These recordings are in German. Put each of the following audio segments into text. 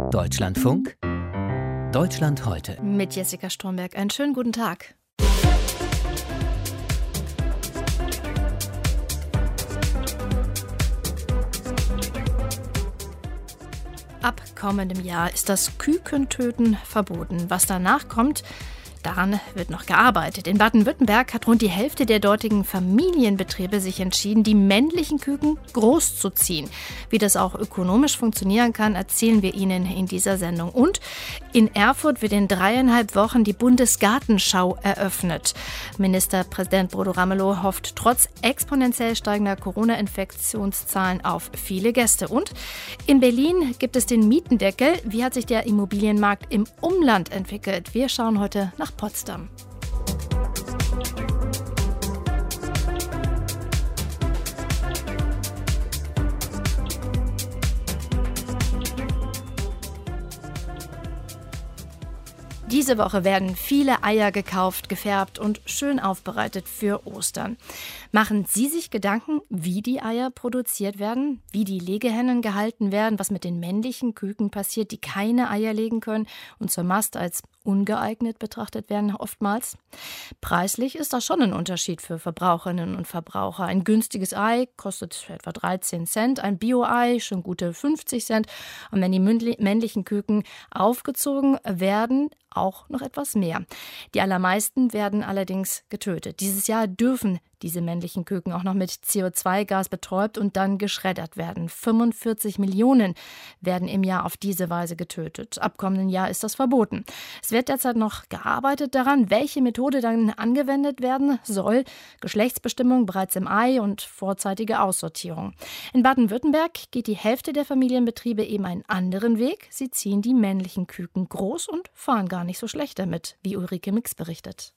Deutschlandfunk, Deutschland heute. Mit Jessica Stromberg. Einen schönen guten Tag. Ab kommendem Jahr ist das Kükentöten verboten. Was danach kommt, daran wird noch gearbeitet. In Baden-Württemberg hat rund die Hälfte der dortigen Familienbetriebe sich entschieden, die männlichen Küken großzuziehen. Wie das auch ökonomisch funktionieren kann, erzählen wir Ihnen in dieser Sendung. Und in Erfurt wird in 3,5 Wochen die Bundesgartenschau eröffnet. Ministerpräsident Bodo Ramelow hofft trotz exponentiell steigender Corona-Infektionszahlen auf viele Gäste. Und in Berlin gibt es den Mietendeckel. Wie hat sich der Immobilienmarkt im Umland entwickelt? Wir schauen heute nach Potsdam. Diese Woche werden viele Eier gekauft, gefärbt und schön aufbereitet für Ostern. Machen Sie sich Gedanken, wie die Eier produziert werden, wie die Legehennen gehalten werden, was mit den männlichen Küken passiert, die keine Eier legen können und zur Mast als ungeeignet betrachtet werden oftmals? Preislich ist das schon ein Unterschied für Verbraucherinnen und Verbraucher. Ein günstiges Ei kostet etwa 13 Cent, ein Bio-Ei schon gute 50 Cent. Und wenn die männlichen Küken aufgezogen werden, auch noch etwas mehr. Die allermeisten werden allerdings getötet. Dieses Jahr dürfen diese männlichen Küken auch noch mit CO2-Gas betäubt und dann geschreddert werden. 45 Millionen werden im Jahr auf diese Weise getötet. Ab kommenden Jahr ist das verboten. Es wird derzeit noch gearbeitet daran, welche Methode dann angewendet werden soll. Geschlechtsbestimmung bereits im Ei und vorzeitige Aussortierung. In Baden-Württemberg geht die Hälfte der Familienbetriebe eben einen anderen Weg. Sie ziehen die männlichen Küken groß und fahren gar nicht so schlecht damit, wie Ulrike Mix berichtet.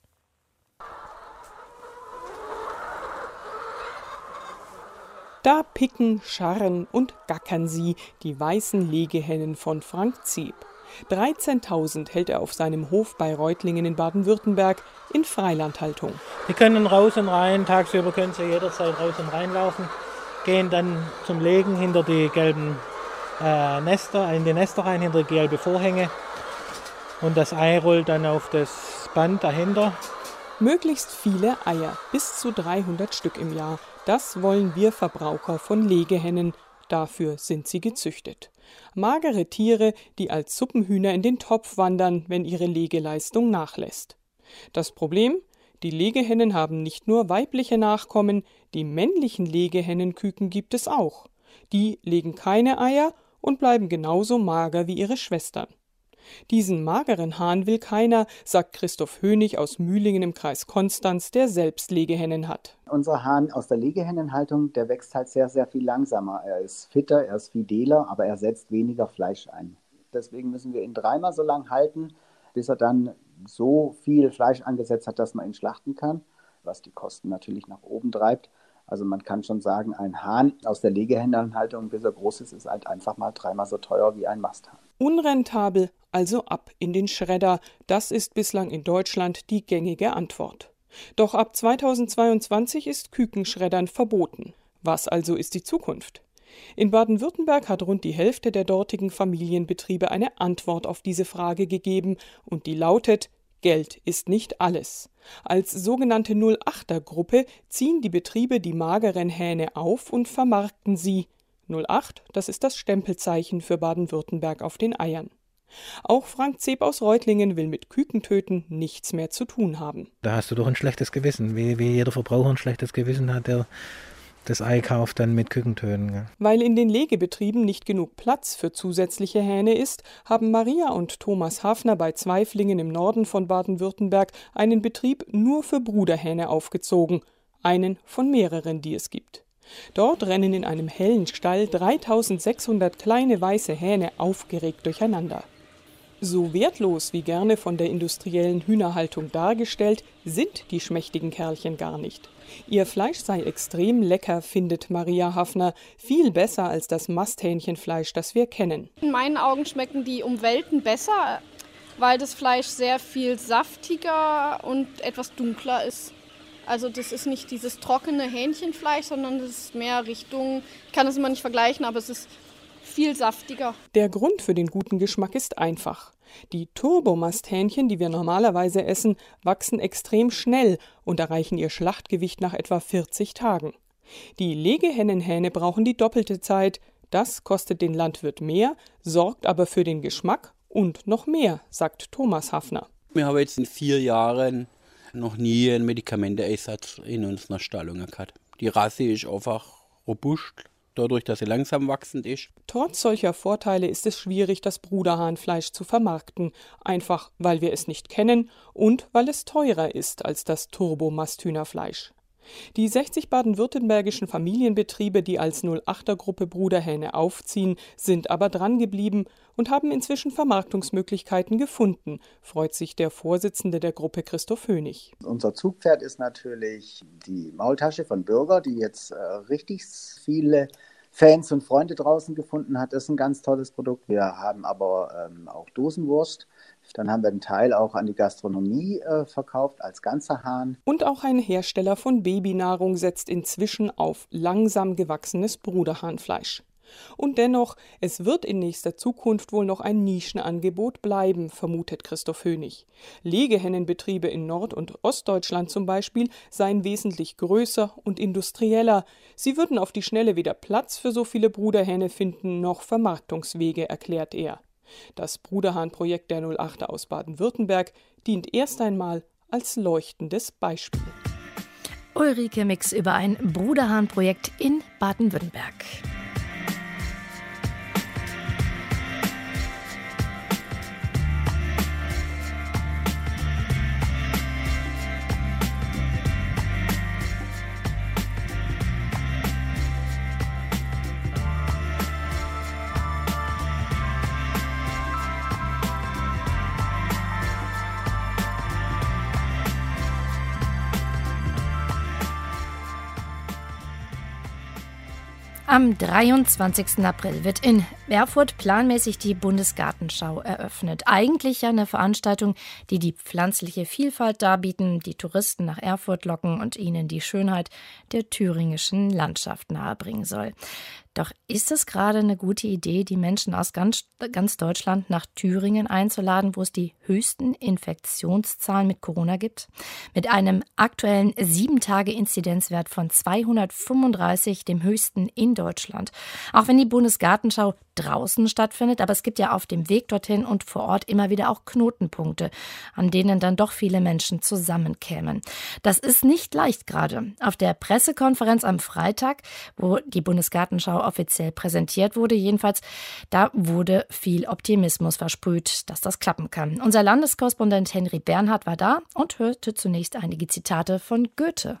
Da picken, scharren und gackern sie, die weißen Legehennen von Frank Zeb. 13.000 hält er auf seinem Hof bei Reutlingen in Baden-Württemberg in Freilandhaltung. Die können raus und rein, tagsüber können sie jederzeit raus und reinlaufen, gehen dann zum Legen hinter die gelben Nester, in die Nester rein, hinter die gelben Vorhänge. Und das Ei rollt dann auf das Band dahinter. Möglichst viele Eier, bis zu 300 Stück im Jahr. Das wollen wir Verbraucher von Legehennen. Dafür sind sie gezüchtet. Magere Tiere, die als Suppenhühner in den Topf wandern, wenn ihre Legeleistung nachlässt. Das Problem? Die Legehennen haben nicht nur weibliche Nachkommen, die männlichen Legehennenküken gibt es auch. Die legen keine Eier und bleiben genauso mager wie ihre Schwestern. Diesen mageren Hahn will keiner, sagt Christoph Hönig aus Mühlingen im Kreis Konstanz, der selbst Legehennen hat. Unser Hahn aus der Legehennenhaltung, der wächst halt sehr, sehr viel langsamer. Er ist fitter, er ist fideler, aber er setzt weniger Fleisch ein. Deswegen müssen wir ihn 3-mal so lang halten, bis er dann so viel Fleisch angesetzt hat, dass man ihn schlachten kann, was die Kosten natürlich nach oben treibt. Also man kann schon sagen, ein Hahn aus der Legehennenhaltung, bis er groß ist halt einfach mal 3-mal so teuer wie ein Masthahn. Unrentabel, also ab in den Schredder. Das ist bislang in Deutschland die gängige Antwort. Doch ab 2022 ist Kükenschreddern verboten. Was also ist die Zukunft? In Baden-Württemberg hat rund die Hälfte der dortigen Familienbetriebe eine Antwort auf diese Frage gegeben und die lautet: Geld ist nicht alles. Als sogenannte 08er-Gruppe ziehen die Betriebe die mageren Hähne auf und vermarkten sie. 08, das ist das Stempelzeichen für Baden-Württemberg auf den Eiern. Auch Frank Zeb aus Reutlingen will mit Kükentöten nichts mehr zu tun haben. Da hast du doch ein schlechtes Gewissen, wie jeder Verbraucher ein schlechtes Gewissen hat, der das Ei kauft dann mit Kükentöten. Ja. Weil in den Legebetrieben nicht genug Platz für zusätzliche Hähne ist, haben Maria und Thomas Hafner bei Zweiflingen im Norden von Baden-Württemberg einen Betrieb nur für Bruderhähne aufgezogen. Einen von mehreren, die es gibt. Dort rennen in einem hellen Stall 3600 kleine weiße Hähne aufgeregt durcheinander. So wertlos wie gerne von der industriellen Hühnerhaltung dargestellt, sind die schmächtigen Kerlchen gar nicht. Ihr Fleisch sei extrem lecker, findet Maria Hafner, viel besser als das Masthähnchenfleisch, das wir kennen. In meinen Augen schmecken die um Welten besser, weil das Fleisch sehr viel saftiger und etwas dunkler ist. Also das ist nicht dieses trockene Hähnchenfleisch, sondern das ist mehr Richtung, ich kann das immer nicht vergleichen, aber es ist viel saftiger. Der Grund für den guten Geschmack ist einfach. Die Turbomasthähnchen, die wir normalerweise essen, wachsen extrem schnell und erreichen ihr Schlachtgewicht nach etwa 40 Tagen. Die Legehennenhähne brauchen die doppelte Zeit. Das kostet den Landwirt mehr, sorgt aber für den Geschmack und noch mehr, sagt Thomas Hafner. Wir haben jetzt in 4 Jahren noch nie einen Medikamenteneinsatz in unserer Stallung gehabt. Die Rasse ist einfach robust, dadurch, dass sie langsam wachsend ist. Trotz solcher Vorteile ist es schwierig, das Bruderhahnfleisch zu vermarkten. Einfach, weil wir es nicht kennen und weil es teurer ist als das Turbomasthühnerfleisch. Die 60 baden-württembergischen Familienbetriebe, die als 08er-Gruppe Bruderhähne aufziehen, sind aber drangeblieben und haben inzwischen Vermarktungsmöglichkeiten gefunden, freut sich der Vorsitzende der Gruppe Christoph Hönig. Unser Zugpferd ist natürlich die Maultasche von Bürger, die jetzt richtig viele Fans und Freunde draußen gefunden hat. Das ist ein ganz tolles Produkt. Wir haben aber auch Dosenwurst. Dann haben wir einen Teil auch an die Gastronomie verkauft als ganzer Hahn. Und auch ein Hersteller von Babynahrung setzt inzwischen auf langsam gewachsenes Bruderhahnfleisch. Und dennoch, es wird in nächster Zukunft wohl noch ein Nischenangebot bleiben, vermutet Christoph Hönig. Legehennenbetriebe in Nord- und Ostdeutschland zum Beispiel seien wesentlich größer und industrieller. Sie würden auf die Schnelle weder Platz für so viele Bruderhähne finden, noch Vermarktungswege, erklärt er. Das Bruderhahn-Projekt der 08er aus Baden-Württemberg dient erst einmal als leuchtendes Beispiel. Ulrike Mix über ein Bruderhahn-Projekt in Baden-Württemberg. Am 23. April wird in Erfurt planmäßig die Bundesgartenschau eröffnet. Eigentlich ja eine Veranstaltung, die die pflanzliche Vielfalt darbieten, die Touristen nach Erfurt locken und ihnen die Schönheit der thüringischen Landschaft nahebringen soll. Doch ist es gerade eine gute Idee, die Menschen aus ganz Deutschland nach Thüringen einzuladen, wo es die höchsten Infektionszahlen mit Corona gibt? Mit einem aktuellen 7-Tage-Inzidenzwert von 235, dem höchsten in Deutschland. Auch wenn die Bundesgartenschau draußen stattfindet, aber es gibt ja auf dem Weg dorthin und vor Ort immer wieder auch Knotenpunkte, an denen dann doch viele Menschen zusammenkämen. Das ist nicht leicht gerade. Auf der Pressekonferenz am Freitag, wo die Bundesgartenschau offiziell präsentiert wurde, jedenfalls, da wurde viel Optimismus versprüht, dass das klappen kann. Unser Landeskorrespondent Henry Bernhard war da und hörte zunächst einige Zitate von Goethe.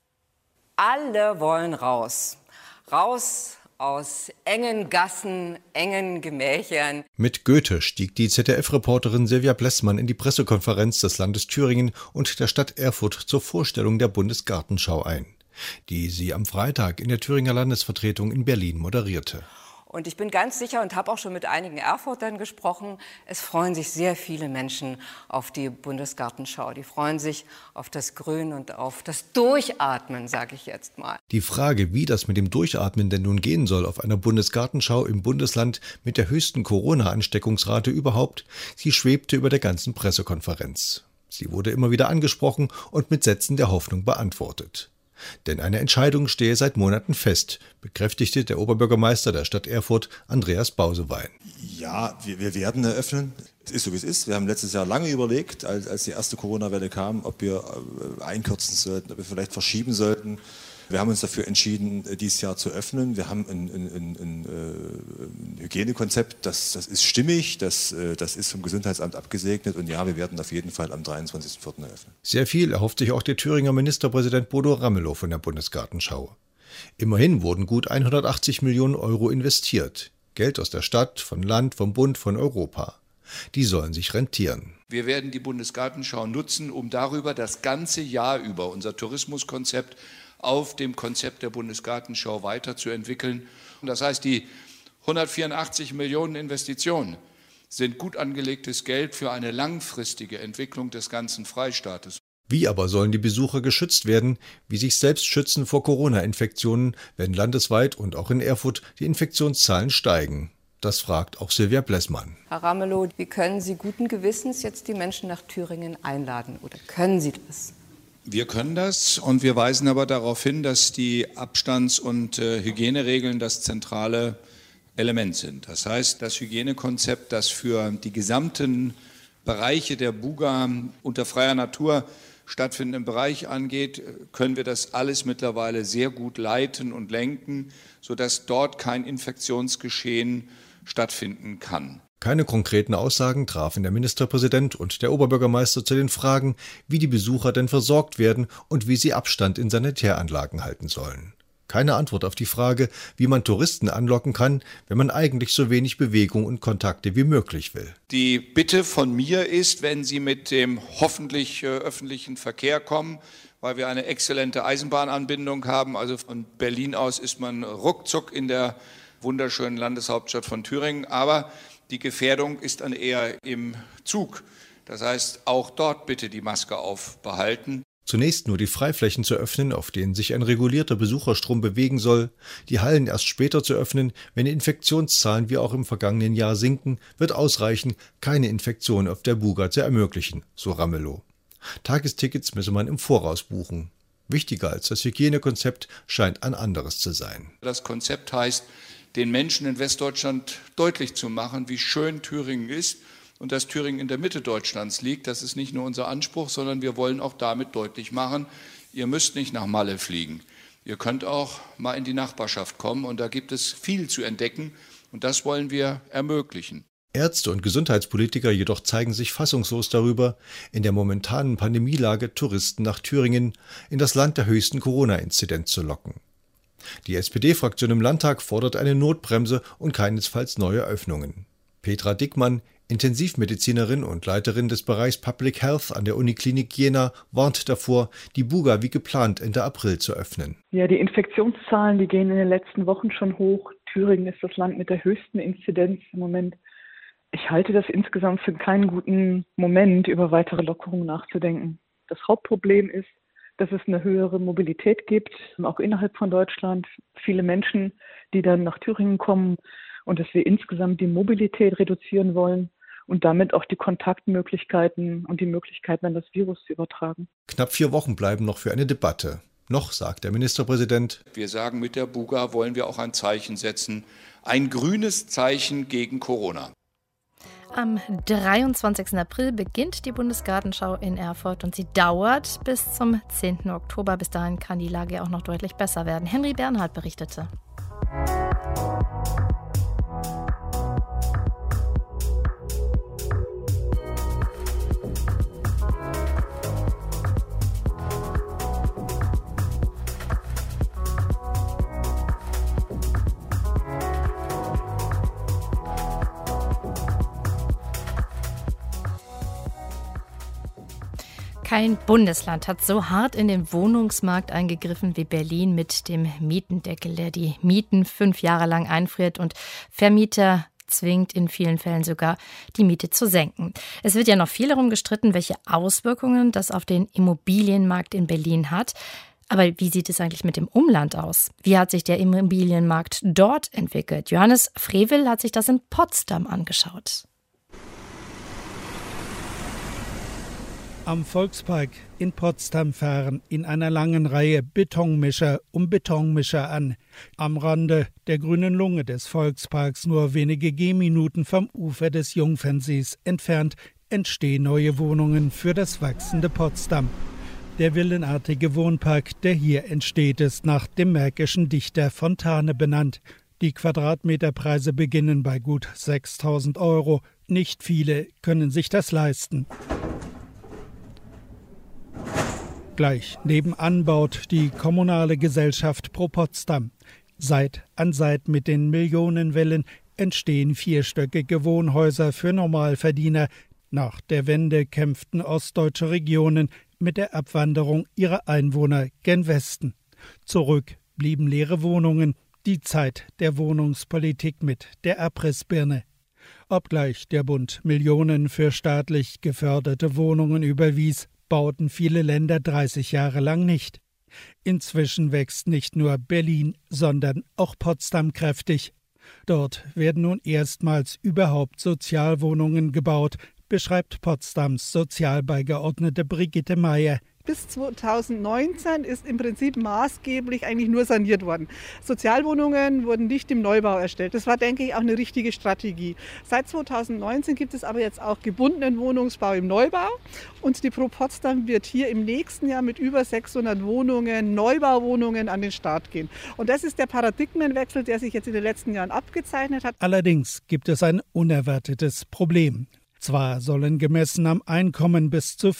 Alle wollen raus. Raus aus engen Gassen, engen Gemächern. Mit Goethe stieg die ZDF-Reporterin Silvia Blessmann in die Pressekonferenz des Landes Thüringen und der Stadt Erfurt zur Vorstellung der Bundesgartenschau ein, die sie am Freitag in der Thüringer Landesvertretung in Berlin moderierte. Und ich bin ganz sicher und habe auch schon mit einigen Erfurtern gesprochen, es freuen sich sehr viele Menschen auf die Bundesgartenschau. Die freuen sich auf das Grün und auf das Durchatmen, sage ich jetzt mal. Die Frage, wie das mit dem Durchatmen denn nun gehen soll auf einer Bundesgartenschau im Bundesland mit der höchsten Corona-Ansteckungsrate überhaupt, sie schwebte über der ganzen Pressekonferenz. Sie wurde immer wieder angesprochen und mit Sätzen der Hoffnung beantwortet. Denn eine Entscheidung stehe seit Monaten fest, bekräftigte der Oberbürgermeister der Stadt Erfurt, Andreas Bausewein. Ja, wir werden eröffnen. Es ist so, wie es ist. Wir haben letztes Jahr lange überlegt, als die erste Corona-Welle kam, ob wir einkürzen sollten, ob wir vielleicht verschieben sollten. Wir haben uns dafür entschieden, dieses Jahr zu öffnen. Wir haben ein Hygienekonzept, das ist stimmig, das ist vom Gesundheitsamt abgesegnet und ja, wir werden auf jeden Fall am 23.04. eröffnen. Sehr viel erhofft sich auch der Thüringer Ministerpräsident Bodo Ramelow von der Bundesgartenschau. Immerhin wurden gut 180 Millionen Euro investiert. Geld aus der Stadt, von Land, vom Bund, von Europa. Die sollen sich rentieren. Wir werden die Bundesgartenschau nutzen, um darüber das ganze Jahr über unser Tourismuskonzept auf dem Konzept der Bundesgartenschau weiterzuentwickeln. Und das heißt, die 184 Millionen Investitionen sind gut angelegtes Geld für eine langfristige Entwicklung des ganzen Freistaates. Wie aber sollen die Besucher geschützt werden, wie sich selbst schützen vor Corona-Infektionen, wenn landesweit und auch in Erfurt die Infektionszahlen steigen? Das fragt auch Silvia Blessmann. Herr Ramelow, wie können Sie guten Gewissens jetzt die Menschen nach Thüringen einladen? Oder können Sie das? Wir können das und wir weisen aber darauf hin, dass die Abstands- und Hygieneregeln das zentrale Element sind. Das heißt, das Hygienekonzept, das für die gesamten Bereiche der Buga unter freier Natur stattfindenden Bereich angeht, können wir das alles mittlerweile sehr gut leiten und lenken, sodass dort kein Infektionsgeschehen stattfinden kann. Keine konkreten Aussagen trafen der Ministerpräsident und der Oberbürgermeister zu den Fragen, wie die Besucher denn versorgt werden und wie sie Abstand in Sanitäranlagen halten sollen. Keine Antwort auf die Frage, wie man Touristen anlocken kann, wenn man eigentlich so wenig Bewegung und Kontakte wie möglich will. Die Bitte von mir ist, wenn Sie mit dem hoffentlich öffentlichen Verkehr kommen, weil wir eine exzellente Eisenbahnanbindung haben, also von Berlin aus ist man ruckzuck in der wunderschönen Landeshauptstadt von Thüringen, aber die Gefährdung ist dann eher im Zug. Das heißt, auch dort bitte die Maske aufbehalten. Zunächst nur die Freiflächen zu öffnen, auf denen sich ein regulierter Besucherstrom bewegen soll, die Hallen erst später zu öffnen, wenn die Infektionszahlen wie auch im vergangenen Jahr sinken, wird ausreichen, keine Infektion auf der Buga zu ermöglichen, so Ramelow. Tagestickets müsse man im Voraus buchen. Wichtiger als das Hygienekonzept scheint ein anderes zu sein. Das Konzept heißt, den Menschen in Westdeutschland deutlich zu machen, wie schön Thüringen ist und dass Thüringen in der Mitte Deutschlands liegt. Das ist nicht nur unser Anspruch, sondern wir wollen auch damit deutlich machen, ihr müsst nicht nach Malle fliegen. Ihr könnt auch mal in die Nachbarschaft kommen und da gibt es viel zu entdecken und das wollen wir ermöglichen. Ärzte und Gesundheitspolitiker jedoch zeigen sich fassungslos darüber, in der momentanen Pandemielage Touristen nach Thüringen, in das Land der höchsten Corona-Inzidenz zu locken. Die SPD-Fraktion im Landtag fordert eine Notbremse und keinesfalls neue Öffnungen. Petra Dickmann, Intensivmedizinerin und Leiterin des Bereichs Public Health an der Uniklinik Jena, warnt davor, die Buga wie geplant Ende April zu öffnen. Ja, die Infektionszahlen, die gehen in den letzten Wochen schon hoch. Thüringen ist das Land mit der höchsten Inzidenz im Moment. Ich halte das insgesamt für keinen guten Moment, über weitere Lockerungen nachzudenken. Das Hauptproblem ist, dass es eine höhere Mobilität gibt, auch innerhalb von Deutschland. Viele Menschen, die dann nach Thüringen kommen und dass wir insgesamt die Mobilität reduzieren wollen und damit auch die Kontaktmöglichkeiten und die Möglichkeiten, dann das Virus zu übertragen. Knapp 4 Wochen bleiben noch für eine Debatte. Noch sagt der Ministerpräsident: Wir sagen, mit der Buga wollen wir auch ein Zeichen setzen, ein grünes Zeichen gegen Corona. Am 23. April beginnt die Bundesgartenschau in Erfurt und sie dauert bis zum 10. Oktober. Bis dahin kann die Lage auch noch deutlich besser werden. Henry Bernhard berichtete. Kein Bundesland hat so hart in den Wohnungsmarkt eingegriffen wie Berlin mit dem Mietendeckel, der die Mieten 5 Jahre lang einfriert und Vermieter zwingt in vielen Fällen sogar, die Miete zu senken. Es wird ja noch viel darum gestritten, welche Auswirkungen das auf den Immobilienmarkt in Berlin hat. Aber wie sieht es eigentlich mit dem Umland aus? Wie hat sich der Immobilienmarkt dort entwickelt? Johannes Frevel hat sich das in Potsdam angeschaut. Am Volkspark in Potsdam fahren in einer langen Reihe Betonmischer um Betonmischer an. Am Rande der grünen Lunge des Volksparks, nur wenige Gehminuten vom Ufer des Jungfernsees entfernt, entstehen neue Wohnungen für das wachsende Potsdam. Der villenartige Wohnpark, der hier entsteht, ist nach dem märkischen Dichter Fontane benannt. Die Quadratmeterpreise beginnen bei gut 6.000 €. Nicht viele können sich das leisten. Gleich nebenan baut die kommunale Gesellschaft Pro Potsdam. Seit an Seit mit den Millionenwellen entstehen 4-stöckige Wohnhäuser für Normalverdiener. Nach der Wende kämpften ostdeutsche Regionen mit der Abwanderung ihrer Einwohner gen Westen. Zurück blieben leere Wohnungen, die Zeit der Wohnungspolitik mit der Abrissbirne. Obgleich der Bund Millionen für staatlich geförderte Wohnungen überwies, bauten viele Länder 30 Jahre lang nicht. Inzwischen wächst nicht nur Berlin, sondern auch Potsdam kräftig. Dort werden nun erstmals überhaupt Sozialwohnungen gebaut, beschreibt Potsdams Sozialbeigeordnete Brigitte Meyer. Bis 2019 ist im Prinzip maßgeblich eigentlich nur saniert worden. Sozialwohnungen wurden nicht im Neubau erstellt. Das war, denke ich, auch eine richtige Strategie. Seit 2019 gibt es aber jetzt auch gebundenen Wohnungsbau im Neubau. Und die Pro Potsdam wird hier im nächsten Jahr mit über 600 Wohnungen, Neubauwohnungen an den Start gehen. Und das ist der Paradigmenwechsel, der sich jetzt in den letzten Jahren abgezeichnet hat. Allerdings gibt es ein unerwartetes Problem. Zwar sollen gemessen am Einkommen bis zu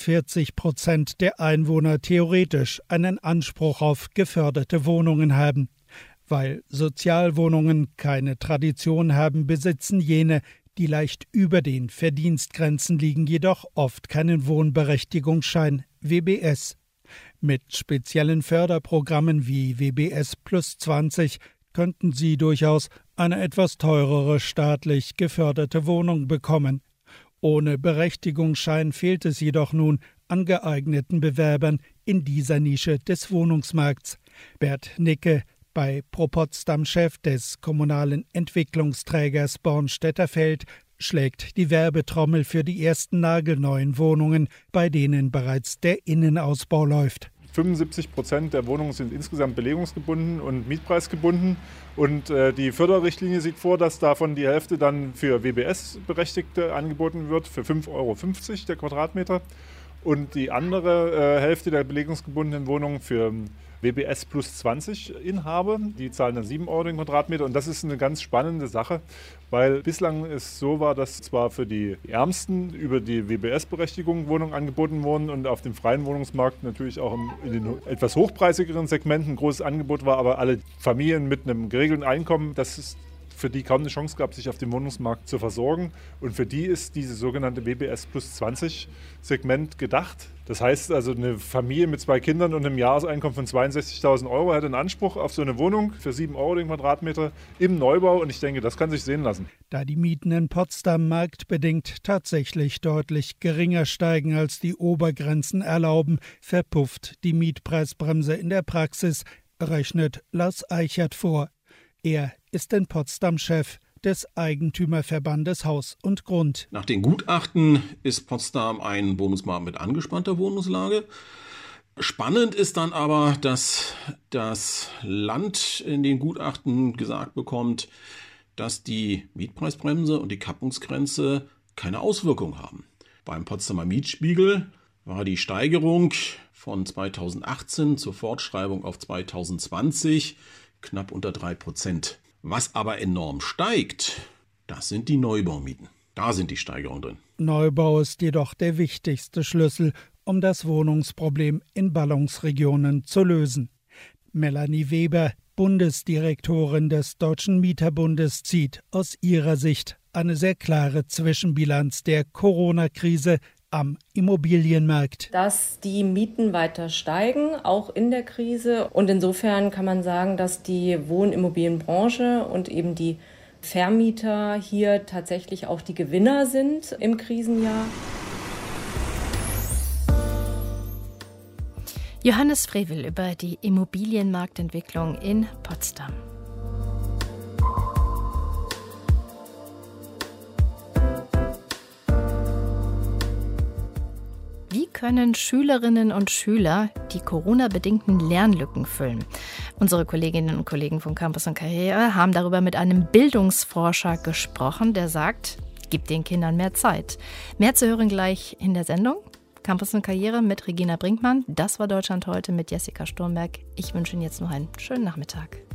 40% der Einwohner theoretisch einen Anspruch auf geförderte Wohnungen haben. Weil Sozialwohnungen keine Tradition haben, besitzen jene, die leicht über den Verdienstgrenzen liegen, jedoch oft keinen Wohnberechtigungsschein, WBS. Mit speziellen Förderprogrammen wie WBS plus 20 könnten sie durchaus eine etwas teurere staatlich geförderte Wohnung bekommen. Ohne Berechtigungsschein fehlt es jedoch nun an geeigneten Bewerbern in dieser Nische des Wohnungsmarkts. Bert Nicke, bei Pro Potsdam Chef des kommunalen Entwicklungsträgers Bornstedter-Feld, schlägt die Werbetrommel für die ersten nagelneuen Wohnungen, bei denen bereits der Innenausbau läuft. 75% der Wohnungen sind insgesamt belegungsgebunden und mietpreisgebunden. Und die Förderrichtlinie sieht vor, dass davon die Hälfte dann für WBS-Berechtigte angeboten wird, für 5,50 € der Quadratmeter. Und die andere Hälfte der belegungsgebundenen Wohnungen für WBS plus 20 Inhaber. Die zahlen dann 7 € den Quadratmeter. Und das ist eine ganz spannende Sache, weil bislang es so war, dass zwar für die Ärmsten über die WBS-Berechtigung Wohnungen angeboten wurden und auf dem freien Wohnungsmarkt natürlich auch in den etwas hochpreisigeren Segmenten ein großes Angebot war, aber alle Familien mit einem geregelten Einkommen, das ist für die kaum eine Chance gab, sich auf dem Wohnungsmarkt zu versorgen. Und für die ist dieses sogenannte WBS plus 20 Segment gedacht. Das heißt also, eine Familie mit 2 Kindern und einem Jahreseinkommen von 62.000 € hat einen Anspruch auf so eine Wohnung für 7 € den Quadratmeter im Neubau. Und ich denke, das kann sich sehen lassen. Da die Mieten in Potsdam marktbedingt tatsächlich deutlich geringer steigen, als die Obergrenzen erlauben, verpufft die Mietpreisbremse in der Praxis, rechnet Lars Eichert vor. Er ist in Potsdam Chef des Eigentümerverbandes Haus und Grund. Nach den Gutachten ist Potsdam ein Wohnungsmarkt mit angespannter Wohnungslage. Spannend ist dann aber, dass das Land in den Gutachten gesagt bekommt, dass die Mietpreisbremse und die Kappungsgrenze keine Auswirkung haben. Beim Potsdamer Mietspiegel war die Steigerung von 2018 zur Fortschreibung auf 2020 knapp unter 3%. Was aber enorm steigt, das sind die Neubaumieten. Da sind die Steigerungen drin. Neubau ist jedoch der wichtigste Schlüssel, um das Wohnungsproblem in Ballungsregionen zu lösen. Melanie Weber, Bundesdirektorin des Deutschen Mieterbundes, zieht aus ihrer Sicht eine sehr klare Zwischenbilanz der Corona-Krise am Immobilienmarkt. Dass die Mieten weiter steigen, auch in der Krise. Und insofern kann man sagen, dass die Wohnimmobilienbranche und eben die Vermieter hier tatsächlich auch die Gewinner sind im Krisenjahr. Johannes Frevel über die Immobilienmarktentwicklung in Potsdam. Wie können Schülerinnen und Schüler die Corona-bedingten Lernlücken füllen? Unsere Kolleginnen und Kollegen von Campus und Karriere haben darüber mit einem Bildungsforscher gesprochen, der sagt, gib den Kindern mehr Zeit. Mehr zu hören gleich in der Sendung. Campus und Karriere mit Regina Brinkmann. Das war Deutschland heute mit Jessica Sturmberg. Ich wünsche Ihnen jetzt noch einen schönen Nachmittag.